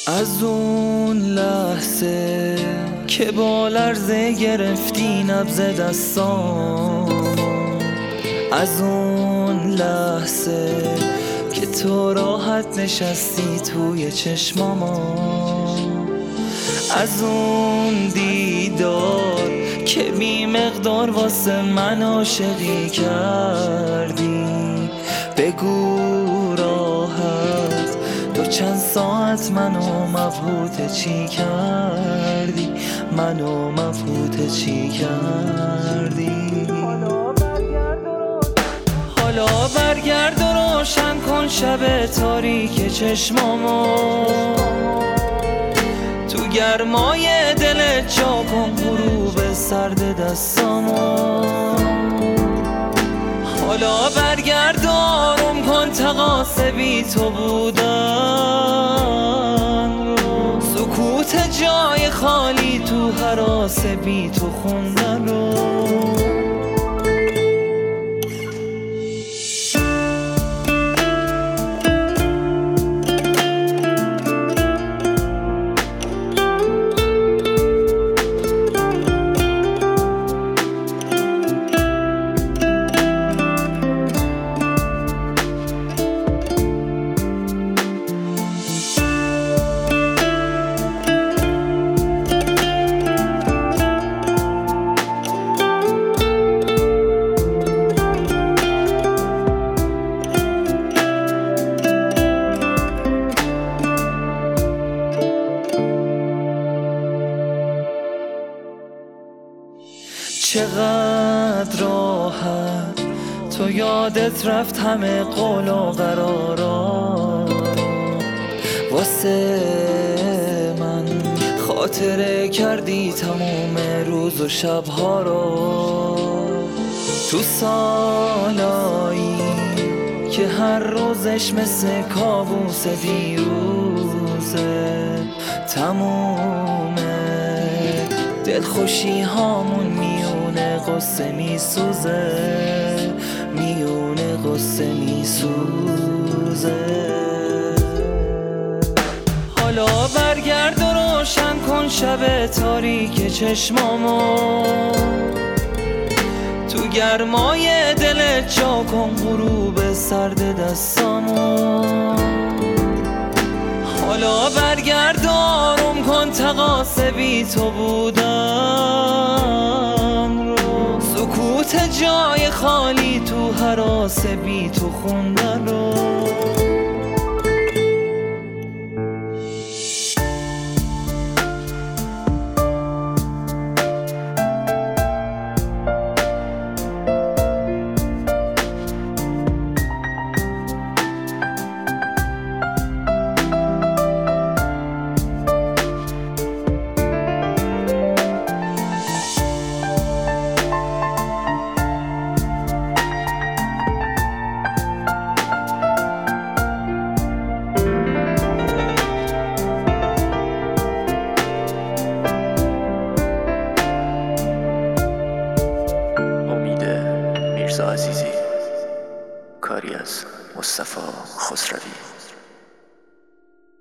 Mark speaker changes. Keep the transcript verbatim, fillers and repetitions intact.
Speaker 1: از اون لحظه که با لرزه گرفتی نبض دستام، از اون لحظه که تو راحت نشستی توی چشماما، از اون دیدار که بی مقدار واسه من عاشقی کردی. بگو راحت تو چند ساعت منو مبهوت چی کردی، منو مبهوت چی کردی. حالا برگرد و روشن کن شب تاریک چشمامو، تو گرمای دلت جا کن غروب سرد دستامو. حالا برگرد آروم کن تقاص بی تو بودن رو، سکوت جای خالی تو هراس بی تو خوندن رو. چقدر راحت تو یادت رفت همه قول و قرارا، واسه من خاطره کردی تموم روز و شبها رو. تو سالایی که هر روزش مثل کابوس دیروزه، تمومه دلخوشی هامون میونه قصه میسوزه، میونه قصه میسوزه. حالا برگرد و روشن کن شب تاریک چشمامو، تو گرمای دلت جا کن غروب سرد دستامو. حالا برگرد آروم کن تقاص بی تو بودن رو، سکوت جای خالی تو هراس بی تو خوندن رو.
Speaker 2: عزیزی، کاری از مصطفی خسروی.